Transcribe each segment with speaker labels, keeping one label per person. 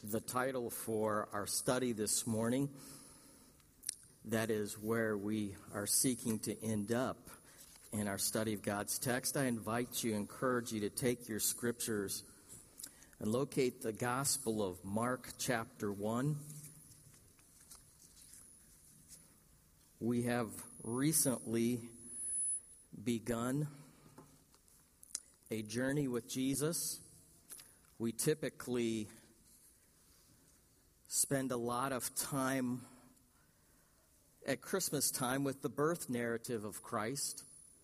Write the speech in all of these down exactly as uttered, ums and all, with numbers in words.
Speaker 1: the title for our study this morning. That is where we are seeking to end up in our study of God's text. I invite you, encourage you to take your scriptures and locate the Gospel of Mark chapter one. We have recently begun a journey with Jesus. We typically spend a lot of time at Christmas time with the birth narrative of Christ.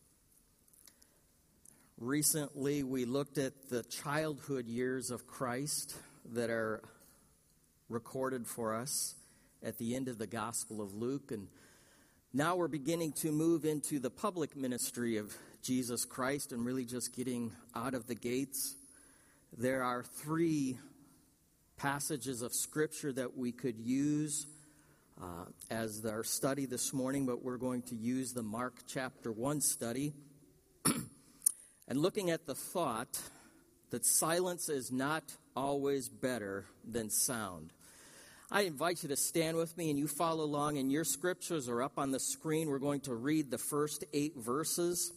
Speaker 1: Recently, we looked at the childhood years of Christ that are recorded for us at the end of the Gospel of Luke. And now we're beginning to move into the public ministry of Jesus Christ and really just getting out of the gates. There are three passages of Scripture that we could use uh, as our study this morning, but we're going to use the Mark chapter one study. And looking at the thought that silence is not always better than sound. I invite you to stand with me and you follow along, and your scriptures are up on the screen. We're going to read the first eight verses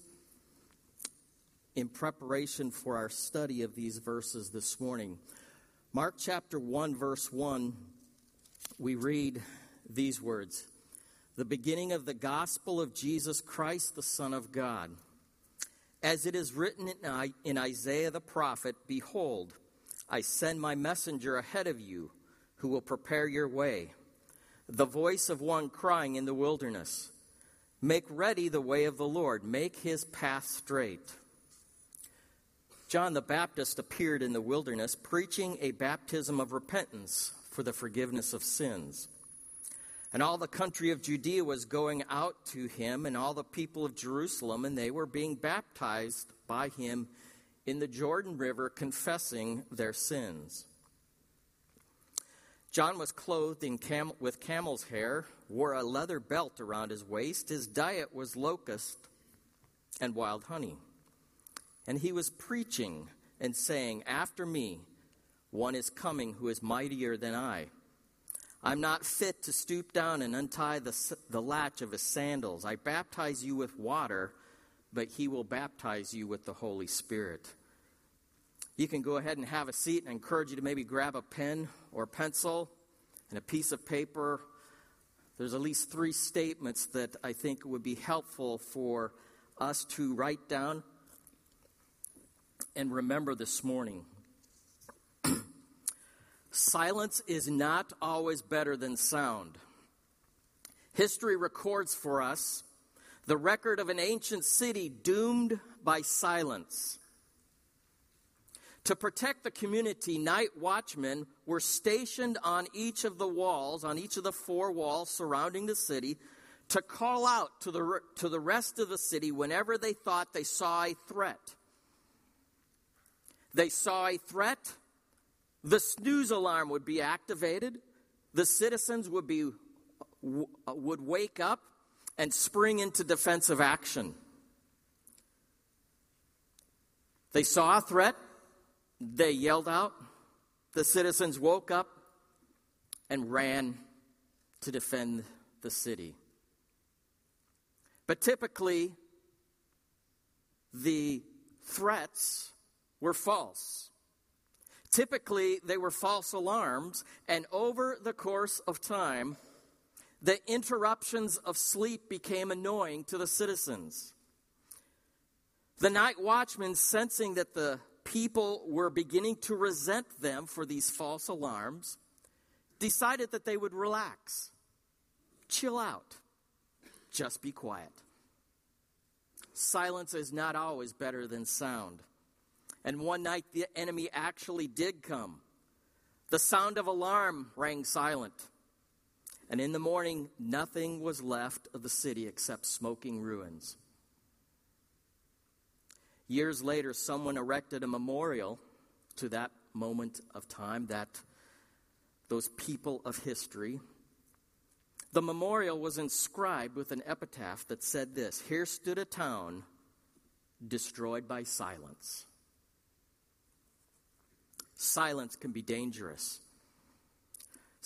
Speaker 1: in preparation for our study of these verses this morning. Mark chapter one, verse one, we read these words: "The beginning of the gospel of Jesus Christ, the Son of God. As it is written in Isaiah the prophet, Behold, I send my messenger ahead of you, who will prepare your way. The voice of one crying in the wilderness, Make ready the way of the Lord, make his path straight." John the Baptist appeared in the wilderness, preaching a baptism of repentance for the forgiveness of sins. And all the country of Judea was going out to him, and all the people of Jerusalem, and they were being baptized by him in the Jordan River, confessing their sins. John was clothed in cam- with camel's hair, wore a leather belt around his waist. His diet was locust and wild honey. And he was preaching and saying, "After me, one is coming who is mightier than I. I'm not fit to stoop down and untie the, the latch of his sandals. I baptize you with water, but he will baptize you with the Holy Spirit." You can go ahead and have a seat, and I encourage you to maybe grab a pen or pencil and a piece of paper. There's at least three statements that I think would be helpful for us to write down and remember this morning. Silence is not always better than sound. History records for us the record of an ancient city doomed by silence. To protect the community, night watchmen were stationed on each of the walls, on each of the four walls surrounding the city, to call out to the, to the rest of the city whenever they thought they saw a threat. They saw a threat, the snooze alarm would be activated. The citizens would be would wake up and spring into defensive action. They saw a threat. They yelled out. The citizens woke up and ran to defend the city. But typically, the threats were false. Typically, they were false alarms, and over the course of time, the interruptions of sleep became annoying to the citizens. The night watchmen, sensing that the people were beginning to resent them for these false alarms, decided that they would relax, chill out, just be quiet. Silence is not always better than sound. And one night the enemy actually did come. The sound of alarm rang silent. And in the morning, nothing was left of the city except smoking ruins. Years later, someone erected a memorial to that moment of time, that those people of history. The memorial was inscribed with an epitaph that said this: "Here stood a town destroyed by silence." Silence can be dangerous.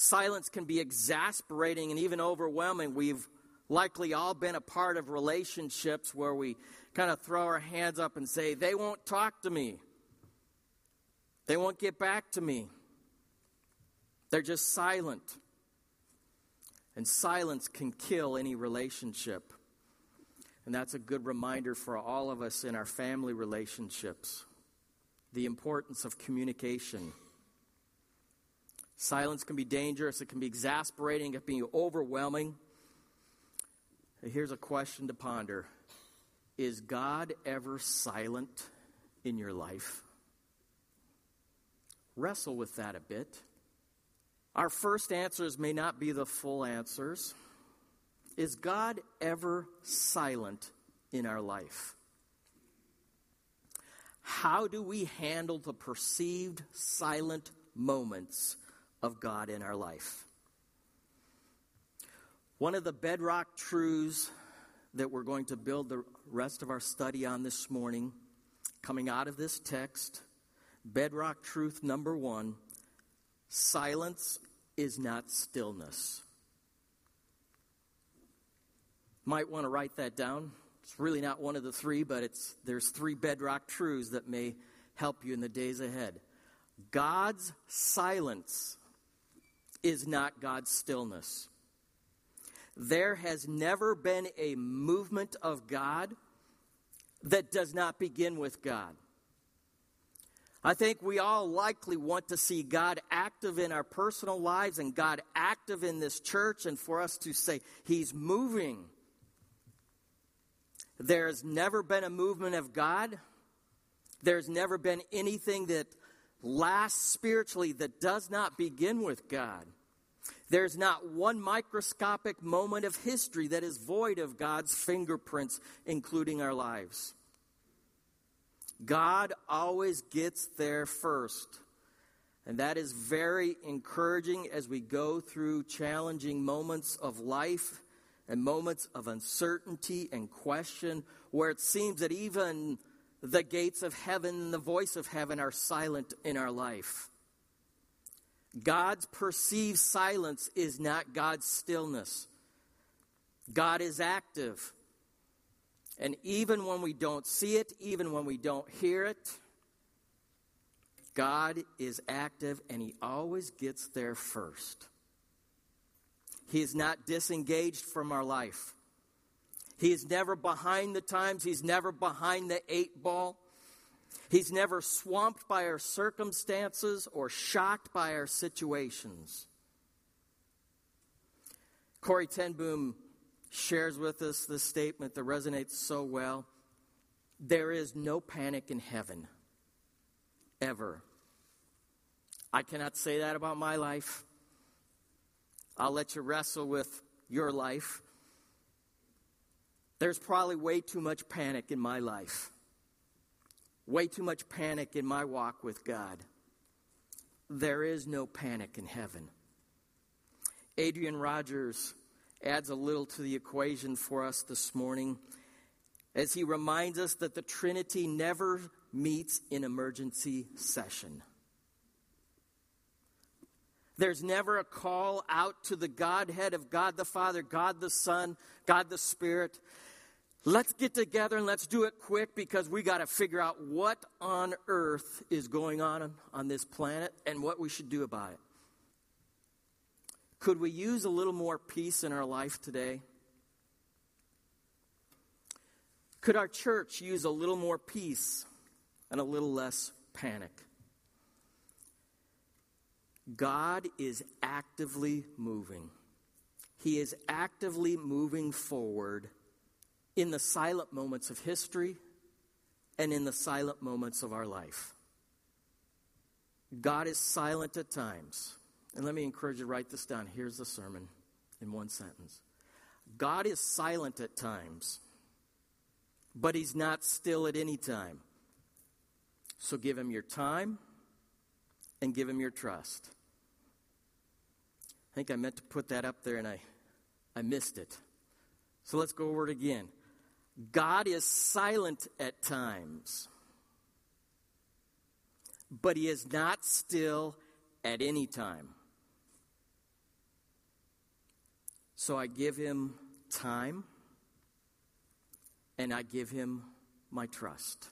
Speaker 1: Silence can be exasperating and even overwhelming. We've likely all been a part of relationships where we kind of throw our hands up and say, they won't talk to me. They won't get back to me. They're just silent. And silence can kill any relationship. And that's a good reminder for all of us in our family relationships. The importance of communication. Silence can be dangerous. It can be exasperating. It can be overwhelming. Here's a question to ponder. Is God ever silent in your life? Wrestle with that a bit. Our first answers may not be the full answers. Is God ever silent in our life? How do we handle the perceived silent moments of God in our life? One of the bedrock truths that we're going to build the rest of our study on this morning, coming out of this text, bedrock truth number one, silence is not stillness. Might want to write that down. It's really not one of the three, but it's there's three bedrock truths that may help you in the days ahead. God's silence is not God's stillness. There has never been a movement of God that does not begin with God. I think we all likely want to see God active in our personal lives and God active in this church, and for us to say, He's moving. There's never been a movement of God. There's never been anything that lasts spiritually that does not begin with God. There's not one microscopic moment of history that is void of God's fingerprints, including our lives. God always gets there first. And that is very encouraging as we go through challenging moments of life and moments of uncertainty and question, where it seems that even the gates of heaven and the voice of heaven are silent in our life. God's perceived silence is not God's stillness. God is active. And even when we don't see it, even when we don't hear it, God is active, and He always gets there first. He is not disengaged from our life. He is never behind the times. He's never behind the eight ball. He's never swamped by our circumstances or shocked by our situations. Corrie ten Boom shares with us this statement that resonates so well. There is no panic in heaven, ever. I cannot say that about my life. I'll let you wrestle with your life. There's probably way too much panic in my life. Way too much panic in my walk with God. There is no panic in heaven. Adrian Rogers adds a little to the equation for us this morning as he reminds us that the Trinity never meets in emergency session. There's never a call out to the Godhead of God the Father, God the Son, God the Spirit. Let's get together and let's do it quick because we got to figure out what on earth is going on on this planet and what we should do about it. Could we use a little more peace in our life today? Could our church use a little more peace and a little less panic? God is actively moving. He is actively moving forward in the silent moments of history and in the silent moments of our life. God is silent at times. And let me encourage you to write this down. Here's the sermon in one sentence. God is silent at times, but He's not still at any time. So give Him your time and give Him your trust. I think I meant to put that up there and I, I missed it. So let's go over it again. God is silent at times, but He is not still at any time. So I give him time, and I give him my trust.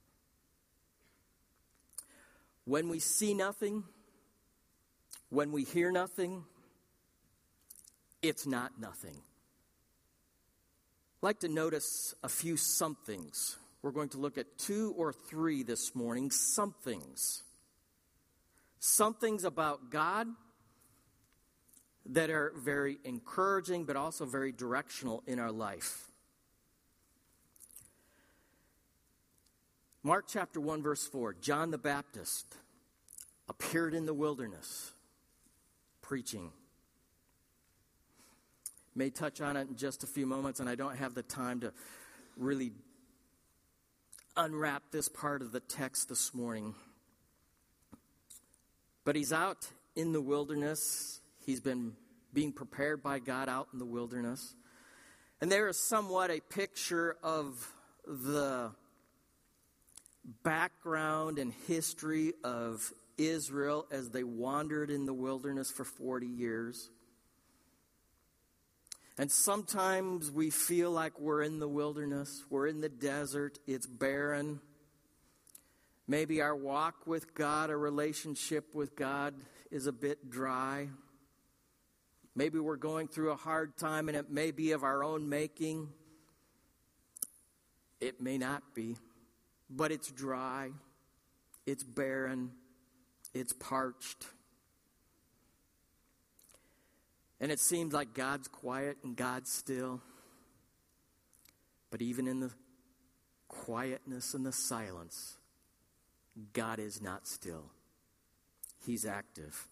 Speaker 1: When we see nothing, when we hear nothing, it's not nothing. I'd like to notice a few somethings. We're going to look at two or three this morning, somethings. Somethings about God that are very encouraging, but also very directional in our life. Mark chapter one, verse four, John the Baptist appeared in the wilderness, preaching. May touch on it in just a few moments, and I don't have the time to really unwrap this part of the text this morning. But he's out in the wilderness. He's been being prepared by God out in the wilderness. And there is somewhat a picture of the background and history of Israel as they wandered in the wilderness for forty years. And sometimes we feel like we're in the wilderness, we're in the desert, it's barren. Maybe our walk with God, our relationship with God is a bit dry. Maybe we're going through a hard time and it may be of our own making. It may not be. But it's dry, it's barren, it's parched. And it seems like God's quiet and God's still. But even in the quietness and the silence, God is not still. He's active.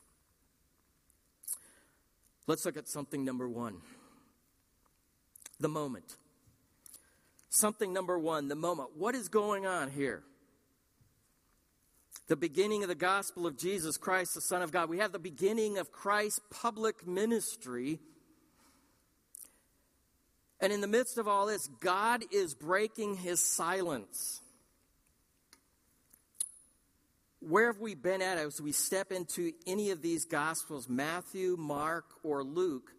Speaker 1: Let's look at something number one. The moment. Something number one, the moment. What is going on here? The beginning of the gospel of Jesus Christ, the Son of God. We have the beginning of Christ's public ministry. And in the midst of all this, God is breaking his silence. Where have we been at as we step into any of these gospels, Matthew, Mark, or Luke,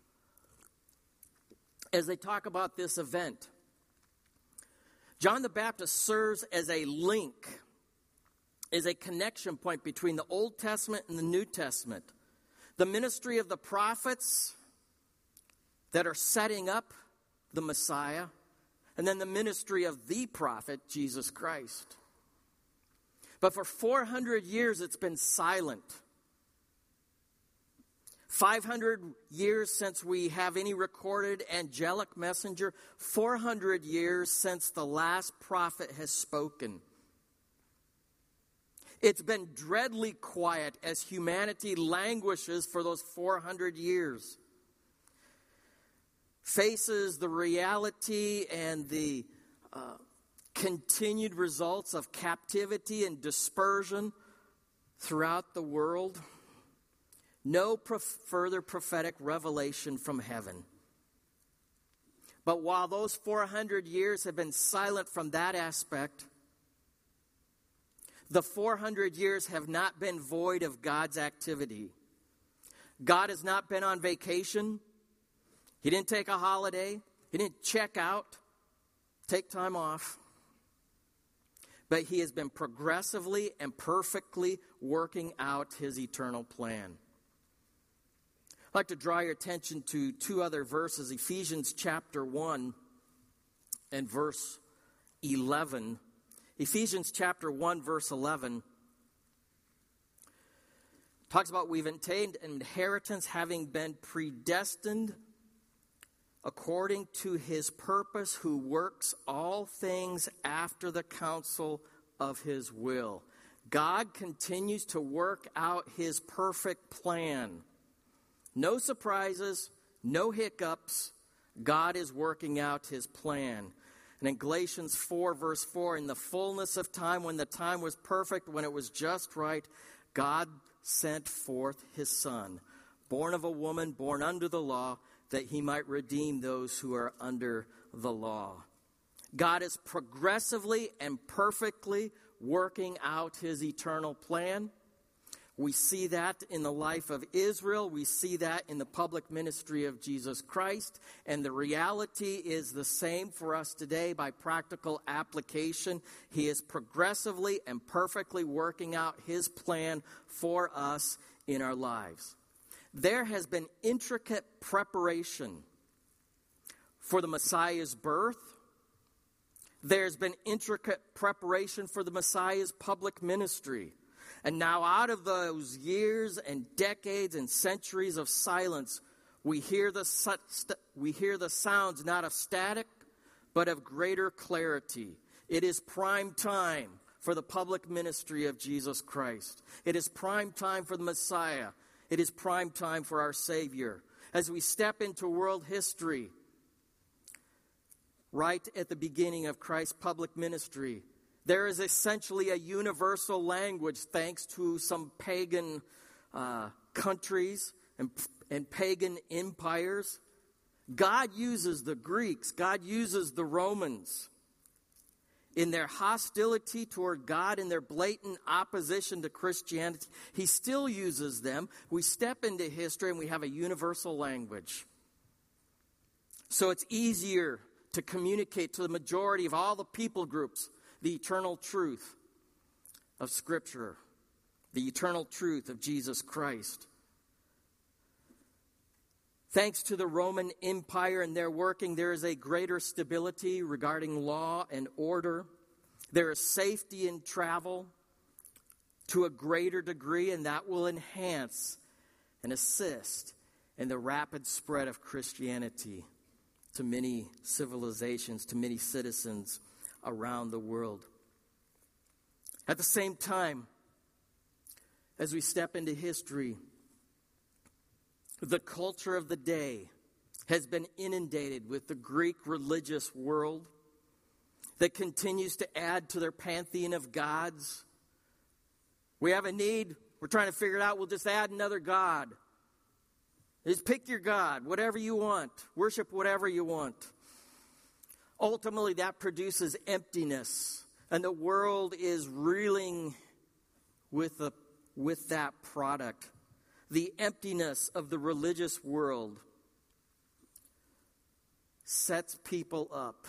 Speaker 1: as they talk about this event? John the Baptist serves as a link, as a connection point between the Old Testament and the New Testament. The ministry of the prophets that are setting up the Messiah, and then the ministry of the prophet, Jesus Christ. But for four hundred years, it's been silent. five hundred years since we have any recorded angelic messenger. four hundred years since the last prophet has spoken. It's been dreadfully quiet as humanity languishes for those four hundred years. Faces the reality and the uh, continued results of captivity and dispersion throughout the world. No prof- further prophetic revelation from heaven. But while those four hundred years have been silent from that aspect, the four hundred years have not been void of God's activity. God has not been on vacation. He didn't take a holiday. He didn't check out, take time off. But he has been progressively and perfectly working out his eternal plan. I'd like to draw your attention to two other verses, Ephesians chapter one and verse eleven. Ephesians chapter one, verse eleven talks about we've attained an inheritance having been predestined according to his purpose, who works all things after the counsel of his will. God continues to work out his perfect plan. No surprises, no hiccups. God is working out his plan. And in Galatians four, verse four, in the fullness of time, when the time was perfect, when it was just right, God sent forth his Son, born of a woman, born under the law, that he might redeem those who are under the law. God is progressively and perfectly working out his eternal plan. We see that in the life of Israel. We see that in the public ministry of Jesus Christ. And the reality is the same for us today by practical application. He is progressively and perfectly working out his plan for us in our lives. There has been intricate preparation for the Messiah's birth. There's been intricate preparation for the Messiah's public ministry. And now out of those years and decades and centuries of silence, we hear the we hear the sounds not of static, but of greater clarity. It is prime time for the public ministry of Jesus Christ. It is prime time for the Messiah. It is prime time for our Savior. As we step into world history, right at the beginning of Christ's public ministry, there is essentially a universal language thanks to some pagan uh, countries and, and pagan empires. God uses the Greeks. God uses the Romans. In their hostility toward God, in their blatant opposition to Christianity, he still uses them. We step into history and we have a universal language. So it's easier to communicate to the majority of all the people groups the eternal truth of Scripture, the eternal truth of Jesus Christ. Thanks to the Roman Empire and their working, there is a greater stability regarding law and order. There is safety in travel to a greater degree, and that will enhance and assist in the rapid spread of Christianity to many civilizations, to many citizens around the world. At the same time, as we step into history, the culture of the day has been inundated with the Greek religious world that continues to add to their pantheon of gods. We have a need. We're trying to figure it out. We'll just add another god. Just pick your god, whatever you want. Worship whatever you want. Ultimately, that produces emptiness, and the world is reeling with, the, with that product. The emptiness of the religious world sets people up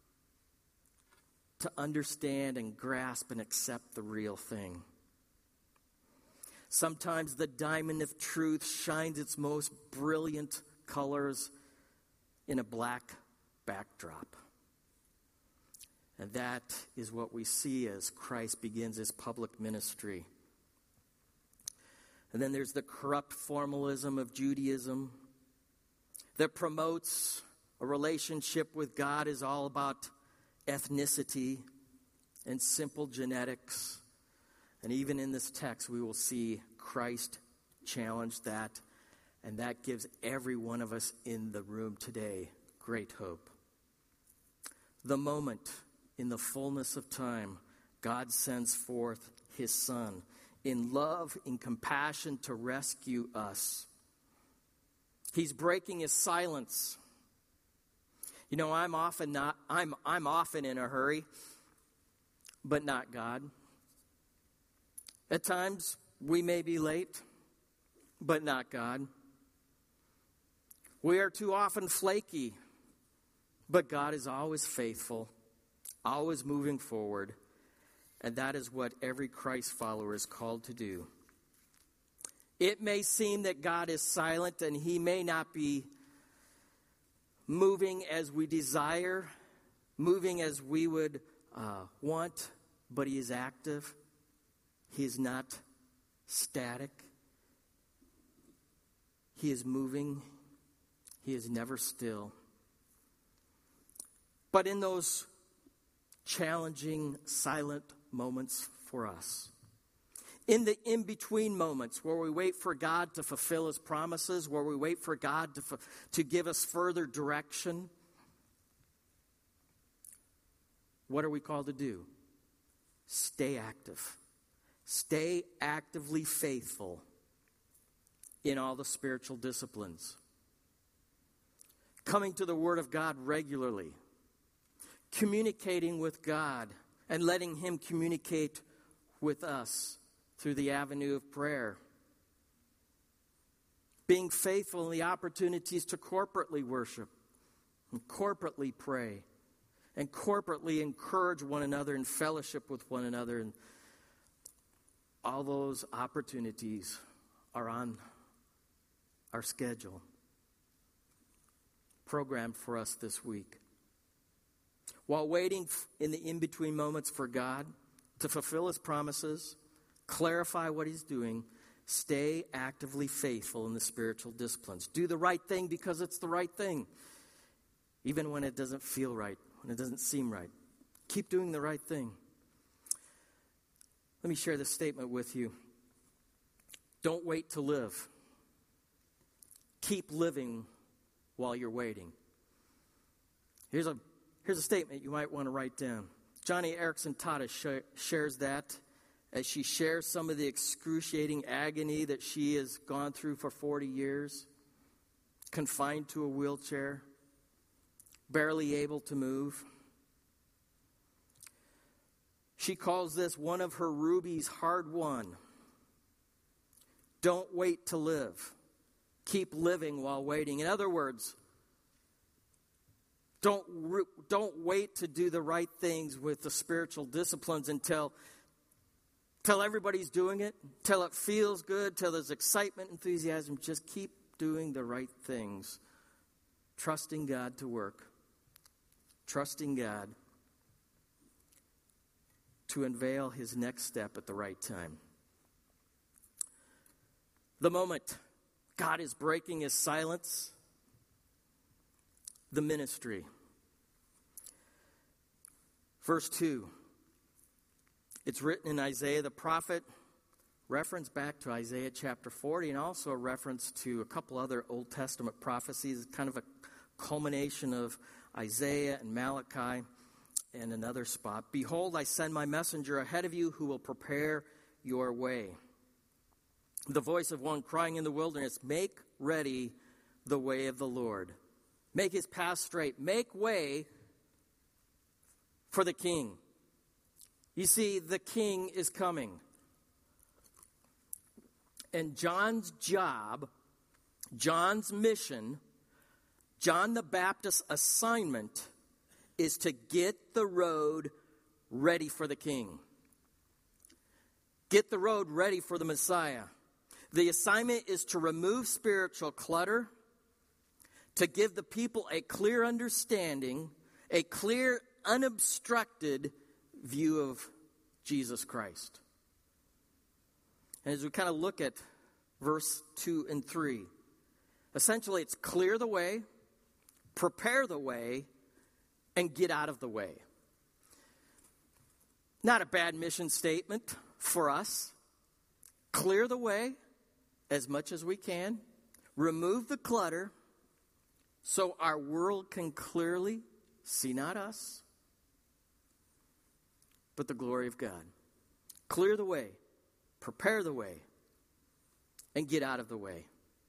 Speaker 1: to understand and grasp and accept the real thing. Sometimes the diamond of truth shines its most brilliant colors in a black backdrop. And that is what we see as Christ begins his public ministry. And then there's the corrupt formalism of Judaism that promotes a relationship with God is all about ethnicity and simple genetics. And even in this text, we will see Christ challenge that. And that gives every one of us in the room today great hope. The moment, in the fullness of time, God sends forth his Son in love, in compassion to rescue us. He's breaking his silence. You know, I'm often not I'm I'm often in a hurry, but not God. At times we may be late, but not God. We are too often flaky, but God is always faithful, always moving forward, and that is what every Christ follower is called to do. It may seem that God is silent and he may not be moving as we desire, moving as we would uh, want, but he is active. He is not static. He is moving. He is never still. But in those challenging, silent moments for us, in the in-between moments where we wait for God to fulfill his promises, where we wait for God to, to give us further direction, what are we called to do? Stay active. Stay actively faithful in all the spiritual disciplines. Coming to the Word of God regularly. Communicating with God and letting him communicate with us through the avenue of prayer. Being faithful in the opportunities to corporately worship and corporately pray and corporately encourage one another and fellowship with one another. And all those opportunities are on our schedule, programmed for us this week. While waiting in the in-between moments for God to fulfill His promises, clarify what He's doing, stay actively faithful in the spiritual disciplines. Do the right thing because it's the right thing, even when it doesn't feel right, when it doesn't seem right. Keep doing the right thing. Let me share this statement with you. Don't wait to live. Keep living while you're waiting. Here's a here's a statement you might want to write down. Johnny Erickson Tada sh- shares that as she shares some of the excruciating agony that she has gone through for forty years, confined to a wheelchair, barely able to move. She calls this one of her rubies hard won. Don't wait to live. Keep living while waiting. In other words, don't, don't wait to do the right things with the spiritual disciplines until, until everybody's doing it, until it feels good, until there's excitement, enthusiasm. Just keep doing the right things. Trusting God to work. Trusting God to unveil His next step at the right time. The moment God is breaking His silence, the ministry. Verse two. It's written in Isaiah the prophet, reference back to Isaiah chapter forty, and also a reference to a couple other Old Testament prophecies, kind of a culmination of Isaiah and Malachi and another spot. Behold, I send my messenger ahead of you who will prepare your way. The voice of one crying in the wilderness, make ready the way of the Lord. Make His path straight. Make way for the King. You see, the King is coming. And John's job, John's mission, John the Baptist's assignment is to get the road ready for the King. Get the road ready for the Messiah. The assignment is to remove spiritual clutter, to give the people a clear understanding, a clear, unobstructed view of Jesus Christ. And as we kind of look at verse two and three, essentially it's clear the way, prepare the way, and get out of the way. Not a bad mission statement for us. Clear the way as much as we can. Remove the clutter so our world can clearly see not us, but the glory of God. Clear the way, prepare the way, and get out of the way.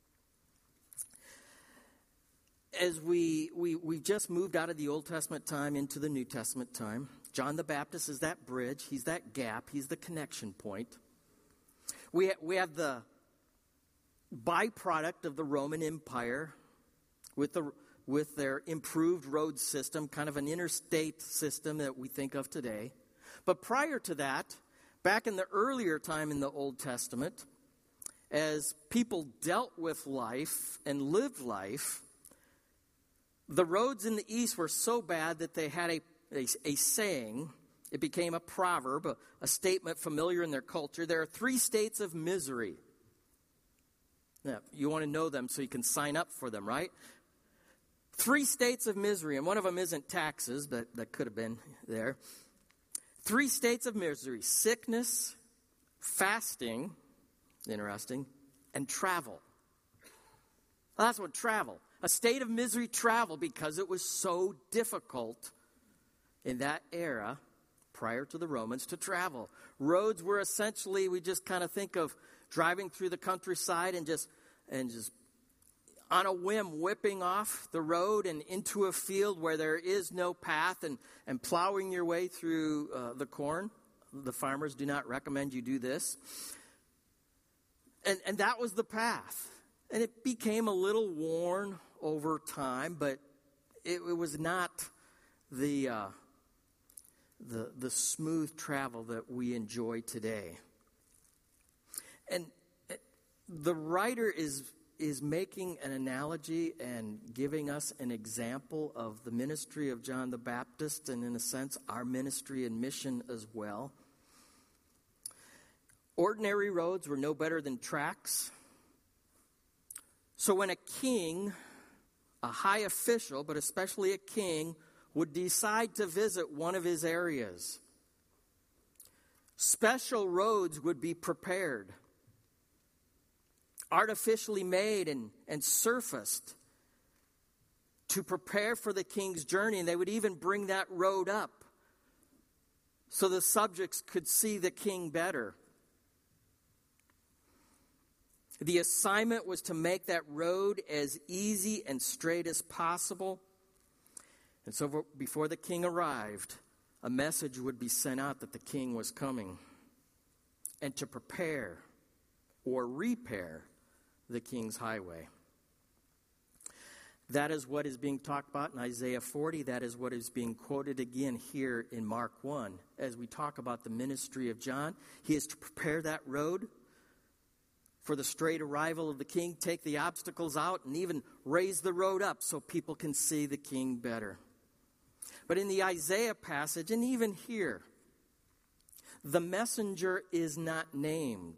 Speaker 1: As we, we, we just moved out of the Old Testament time into the New Testament time, John the Baptist is that bridge. He's that gap. He's the connection point. We, ha- we have the byproduct of the Roman Empire with the with their improved road system, kind of an interstate system that we think of today. But prior to that, back in the earlier time in the Old Testament, as people dealt with life and lived life, the roads in the east were so bad that they had a, a, a saying. It became a proverb, a, a statement familiar in their culture. There are three states of misery. Now, you want to know them so you can sign up for them, right? Three states of misery, and one of them isn't taxes, but that could have been there. Three states of misery: sickness, fasting, interesting, and travel. Well, that's what travel. A state of misery, travel, because it was so difficult in that era, prior to the Romans, to travel. Roads were essentially, we just kind of think of driving through the countryside and just and just on a whim whipping off the road and into a field where there is no path and, and plowing your way through uh, the corn. The farmers do not recommend you do this. And, and that was the path. And it became a little worn over time, but it, it was not the, uh, the, the smooth travel that we enjoy today. And the writer is is making an analogy and giving us an example of the ministry of John the Baptist, and in a sense, our ministry and mission as well. Ordinary roads were no better than tracks. So when a king, a high official, but especially a king, would decide to visit one of his areas, special roads would be prepared, artificially made and, and surfaced to prepare for the king's journey. And they would even bring that road up so the subjects could see the king better. The assignment was to make that road as easy and straight as possible. And so before the king arrived, a message would be sent out that the king was coming, and to prepare or repair the king's highway. That is what is being talked about in Isaiah forty. That is what is being quoted again here in Mark one. As we talk about the ministry of John, he is to prepare that road for the straight arrival of the king, take the obstacles out, and even raise the road up so people can see the king better. But in the Isaiah passage, and even here, the messenger is not named,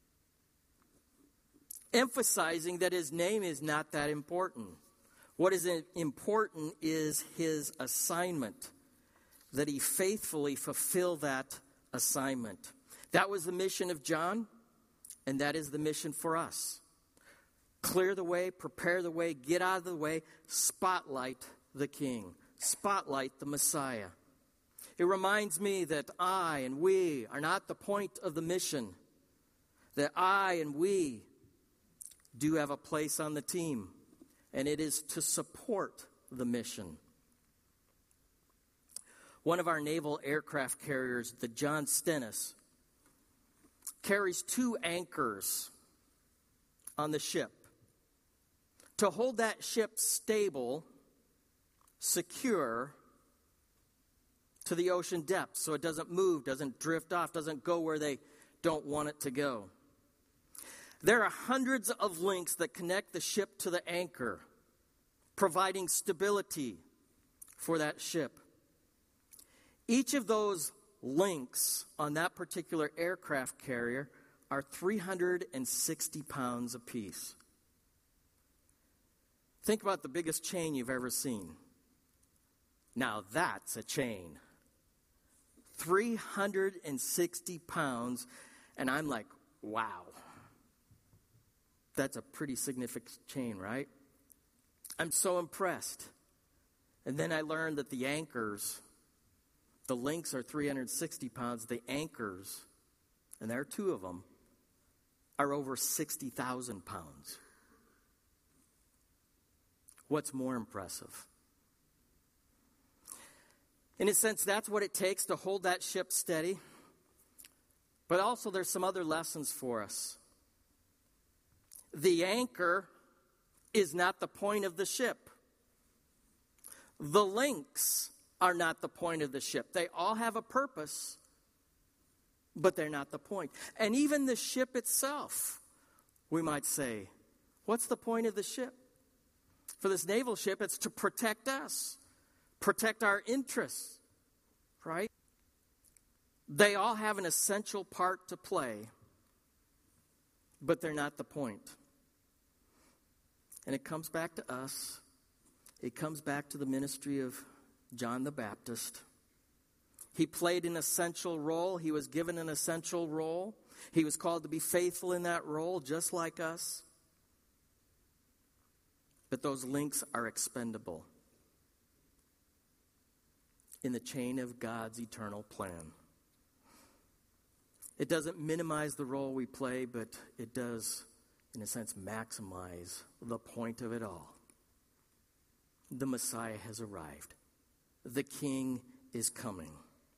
Speaker 1: emphasizing that his name is not that important. What is important is his assignment, that he faithfully fulfill that assignment. That was the mission of John, and that is the mission for us. Clear the way, prepare the way, get out of the way, spotlight the king, spotlight the Messiah. It reminds me that I and we are not the point of the mission, that I and we do have a place on the team, and it is to support the mission. One of our naval aircraft carriers, the John Stennis, carries two anchors on the ship to hold that ship stable, secure to the ocean depths so it doesn't move, doesn't drift off, doesn't go where they don't want it to go. There are hundreds of links that connect the ship to the anchor, providing stability for that ship. Each of those links on that particular aircraft carrier are three hundred sixty pounds apiece. Think about the biggest chain you've ever seen. Now that's a chain. three hundred sixty pounds, and I'm like, wow. That's a pretty significant chain, right? I'm so impressed. And then I learned that the anchors, the links are three hundred sixty pounds. The anchors, and there are two of them, are over sixty thousand pounds. What's more impressive? In a sense, that's what it takes to hold that ship steady. But also there's some other lessons for us. The anchor is not the point of the ship. The links are not the point of the ship. They all have a purpose, but they're not the point. And even the ship itself, we might say, what's the point of the ship? For this naval ship, it's to protect us, protect our interests, right? They all have an essential part to play, but they're not the point. And it comes back to us. It comes back to the ministry of John the Baptist. He played an essential role. He was given an essential role. He was called to be faithful in that role, just like us. But those links are expendable in the chain of God's eternal plan. It doesn't minimize the role we play, but it does, in a sense, maximize the point of it all. The Messiah has arrived. The King is coming.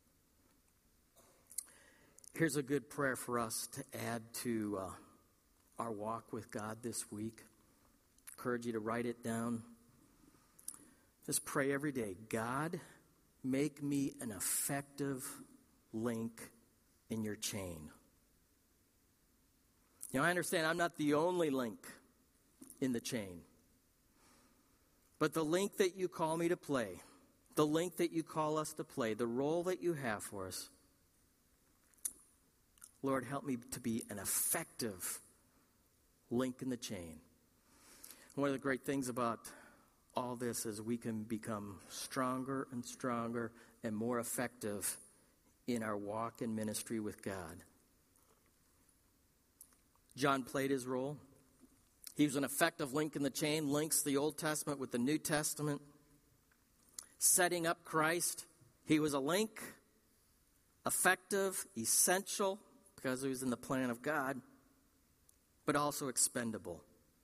Speaker 1: Here's a good prayer for us to add to uh, our walk with God this week. I encourage you to write it down. Just pray every day. God, make me an effective link in your chain. Now, I understand I'm not the only link in the chain. But the link that you call me to play, the link that you call us to play, the role that you have for us, Lord, help me to be an effective link in the chain. One of the great things about all this is we can become stronger and stronger and more effective in our walk and ministry with God. John played his role. He was an effective link in the chain, links the Old Testament with the New Testament, setting up Christ. He was a link, effective, essential, because he was in the plan of God, but also expendable.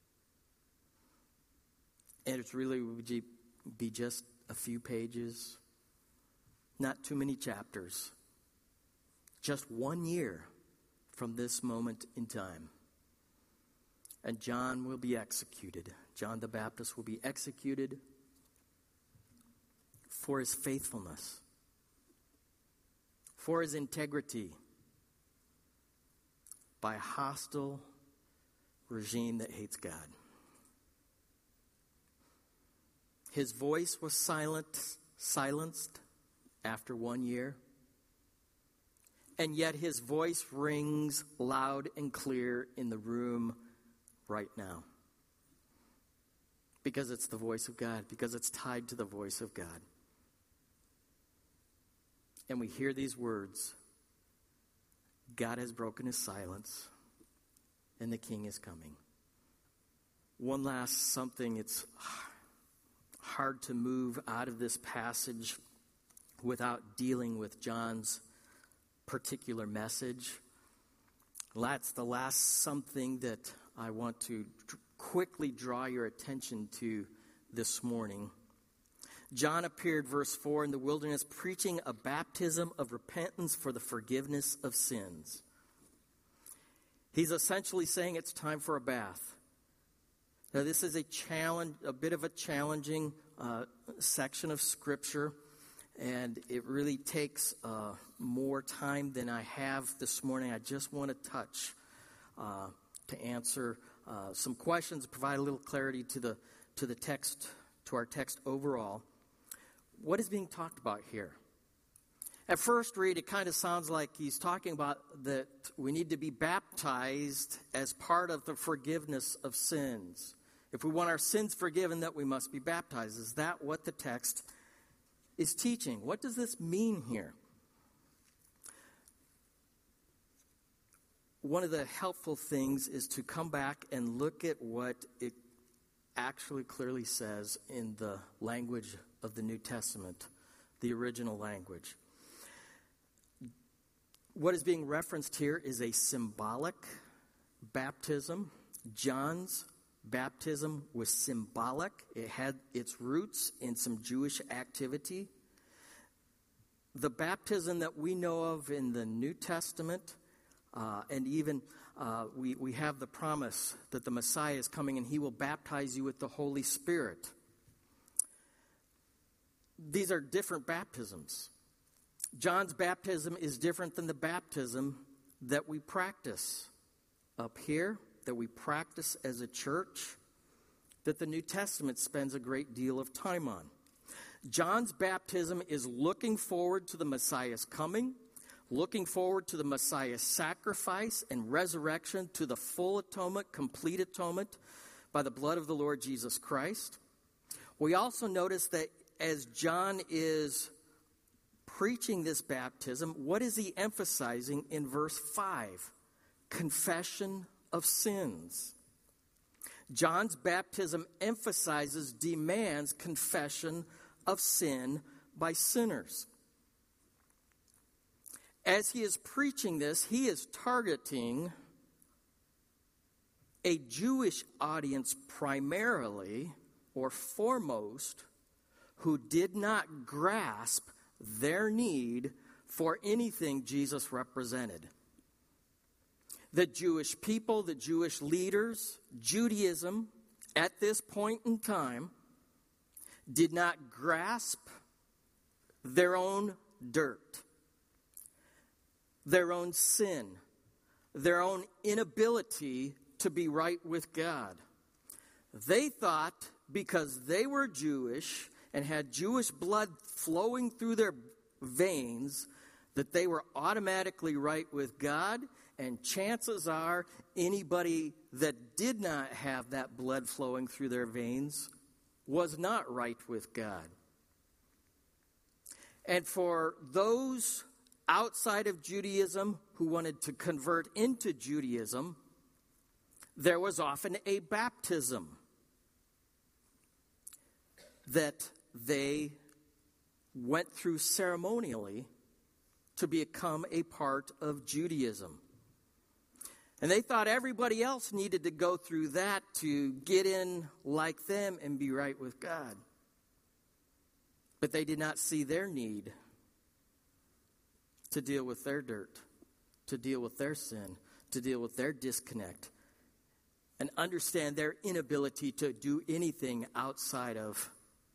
Speaker 1: And it's really would be just a few pages, not too many chapters, just one year from this moment in time. And John will be executed. John the Baptist will be executed for his faithfulness, for his integrity, by a hostile regime that hates God. His voice was silent, silenced after one year. And yet his voice rings loud and clear in the room right now. Because it's the voice of God. Because it's tied to the voice of God. And we hear these words. God has broken his silence. And the King is coming. One last something. It's hard to move out of this passage without dealing with John's particular message. That's the last something that I want to quickly draw your attention to this morning. John appeared, verse four, in the wilderness, preaching a baptism of repentance for the forgiveness of sins. He's essentially saying it's time for a bath. Now, this is a challenge, a bit of a challenging uh, section of Scripture, and it really takes uh, more time than I have this morning. I just want to touch uh, to answer uh, some questions, provide a little clarity to the to the text, to our text overall. What is being talked about here? At first read, it kind of sounds like he's talking about that we need to be baptized as part of the forgiveness of sins. If we want our sins forgiven, that we must be baptized. Is that what the text is teaching? What does this mean here? One of the helpful things is to come back and look at what it actually clearly says in the language of the New Testament, the original language. What is being referenced here is a symbolic baptism. John's baptism was symbolic. It had its roots in some Jewish activity. The baptism that we know of in the New Testament, uh, and even uh, we, we have the promise that the Messiah is coming and he will baptize you with the Holy Spirit. These are different baptisms. John's baptism is different than the baptism that we practice up here, that we practice as a church, that the New Testament spends a great deal of time on. John's baptism is looking forward to the Messiah's coming, looking forward to the Messiah's sacrifice and resurrection, to the full atonement, complete atonement by the blood of the Lord Jesus Christ. We also notice that as John is preaching this baptism, what is he emphasizing in verse five? Confession of sins. John's baptism emphasizes, demands confession of sin by sinners. As he is preaching this, he is targeting a Jewish audience primarily or foremost who did not grasp their need for anything Jesus represented. The Jewish people, the Jewish leaders, Judaism, at this point in time, did not grasp their own dirt, their own sin, their own inability to be right with God. They thought because they were Jewish and had Jewish blood flowing through their veins that they were automatically right with God, and chances are anybody that did not have that blood flowing through their veins was not right with God. And for those outside of Judaism who wanted to convert into Judaism, there was often a baptism that they went through ceremonially to become a part of Judaism. And they thought everybody else needed to go through that to get in like them and be right with God. But they did not see their need to deal with their dirt, to deal with their sin, to deal with their disconnect, and understand their inability to do anything outside of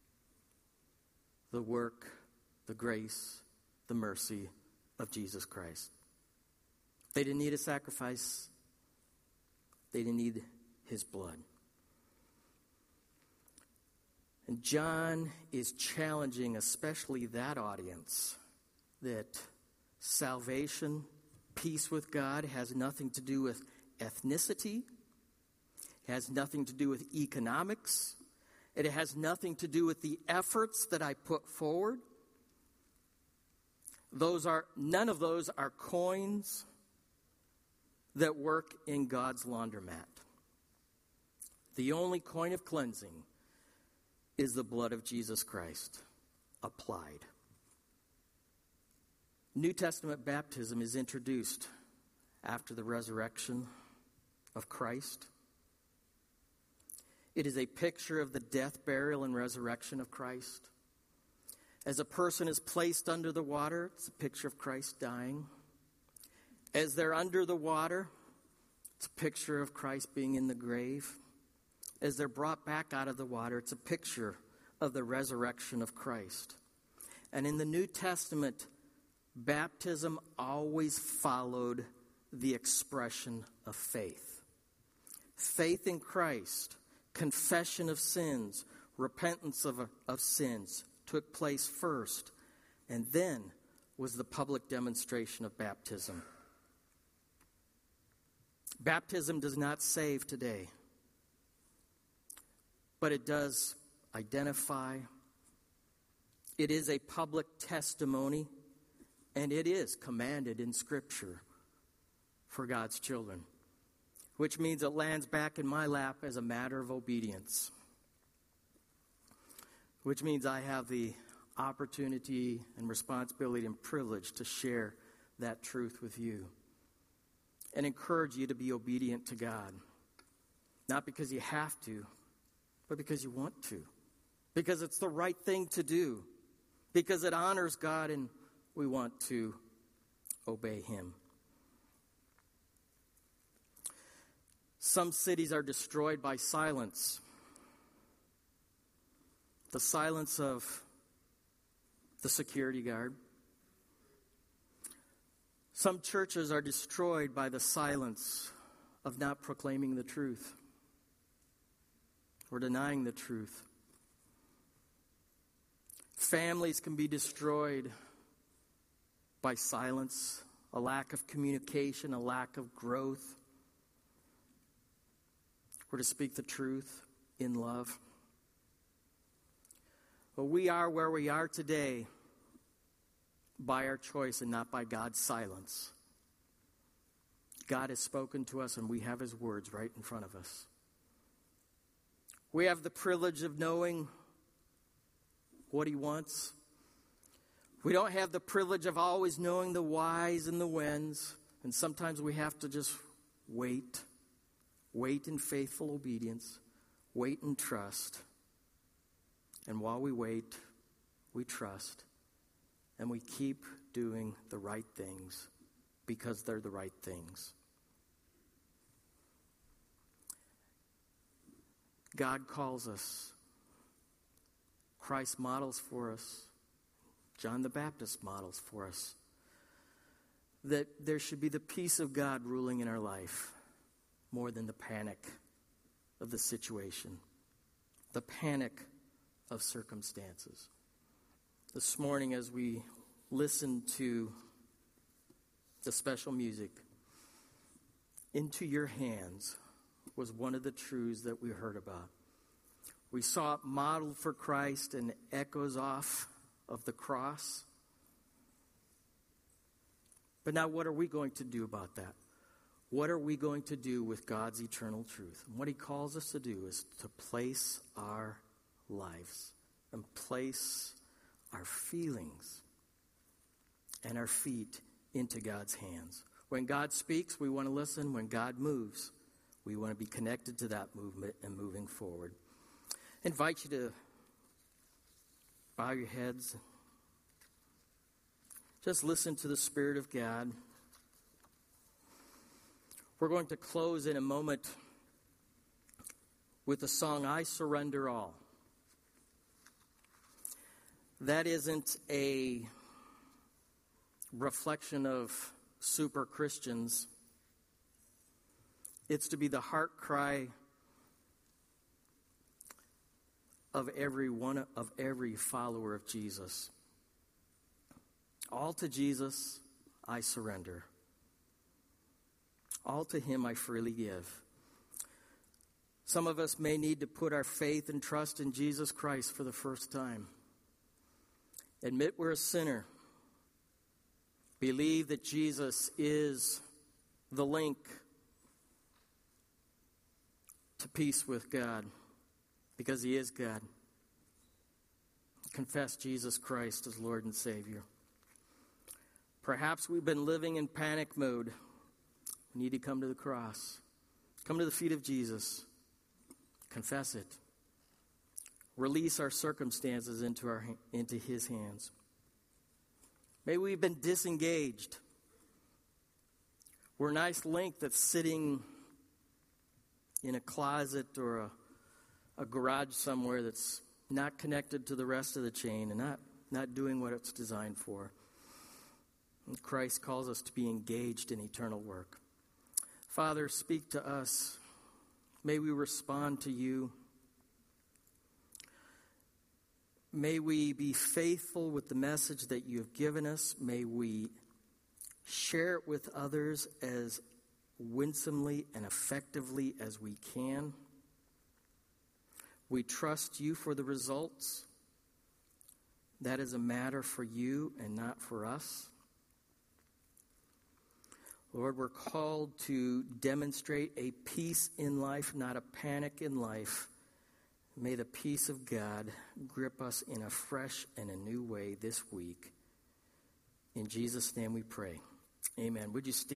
Speaker 1: the work, the grace, the mercy of Jesus Christ. They didn't need a sacrifice. They didn't need his blood. And John is challenging especially that audience that salvation, peace with God, has nothing to do with ethnicity, has nothing to do with economics. It has nothing to do with the efforts that I put forward. Those are none of those are coins that work in God's laundromat. The only coin of cleansing is the blood of Jesus Christ applied. New Testament baptism is introduced after the resurrection of Christ. It is a picture of the death, burial, and resurrection of Christ. As a person is placed under the water, it's a picture of Christ dying. As they're under the water, it's a picture of Christ being in the grave. As they're brought back out of the water, it's a picture of the resurrection of Christ. And in the New Testament, baptism always followed the expression of faith. Faith in Christ, confession of sins, repentance of, of sins took place first, and then was the public demonstration of baptism. Baptism does not save today, but it does identify. It is a public testimony, and it is commanded in Scripture for God's children, which means it lands back in my lap as a matter of obedience, which means I have the opportunity and responsibility and privilege to share that truth with you and encourage you to be obedient to God, not because you have to, but because you want to, because it's the right thing to do, because it honors God and we want to obey him. Some cities are destroyed by silence. The silence of the security guard. Some churches are destroyed by the silence of not proclaiming the truth or denying the truth. Families can be destroyed by silence, a lack of communication, a lack of growth. Or to speak the truth in love. But we are where we are today by our choice and not by God's silence. God has spoken to us and we have his words right in front of us. We have the privilege of knowing what he wants. We don't have the privilege of always knowing the whys and the whens, and sometimes we have to just wait. Wait in faithful obedience. Wait and trust. And while we wait, we trust. And we keep doing the right things because they're the right things. God calls us. Christ models for us. John the Baptist models for us. That there should be the peace of God ruling in our life more than the panic of the situation, the panic of circumstances. This morning, as we listen to the special music, "Into Your Hands" was one of the truths that we heard about. We saw it modeled for Christ and echoes off of the cross. But now what are we going to do about that? What are we going to do with God's eternal truth? And what he calls us to do is to place our lives and place our feelings and our feet into God's hands. When God speaks, we want to listen. When God moves, we want to be connected to that movement and moving forward. I invite you to bow your heads. Just listen to the Spirit of God. We're going to close in a moment with the song, "I Surrender All." That isn't a reflection of super Christians. It's to be the heart cry of every one of every follower of Jesus. All to Jesus I surrender. All to him I freely give. Some of us may need to put our faith and trust in Jesus Christ for the first time. Admit we're a sinner. Believe that Jesus is the link to peace with God, because he is God. Confess Jesus Christ as Lord and Savior. Perhaps we've been living in panic mode. We need to come to the cross. Come to the feet of Jesus. Confess it. Release our circumstances into our into his hands. Maybe we've been disengaged. We're a nice link that's sitting in a closet or a, a garage somewhere that's not connected to the rest of the chain and not, not doing what it's designed for. And Christ calls us to be engaged in eternal work. Father, speak to us. May we respond to you. May we be faithful with the message that you have given us. May we share it with others as winsomely and effectively as we can. We trust you for the results. That is a matter for you and not for us. Lord, we're called to demonstrate a peace in life, not a panic in life. May the peace of God grip us in a fresh and a new way this week. In Jesus' name we pray. Amen. Would you stand?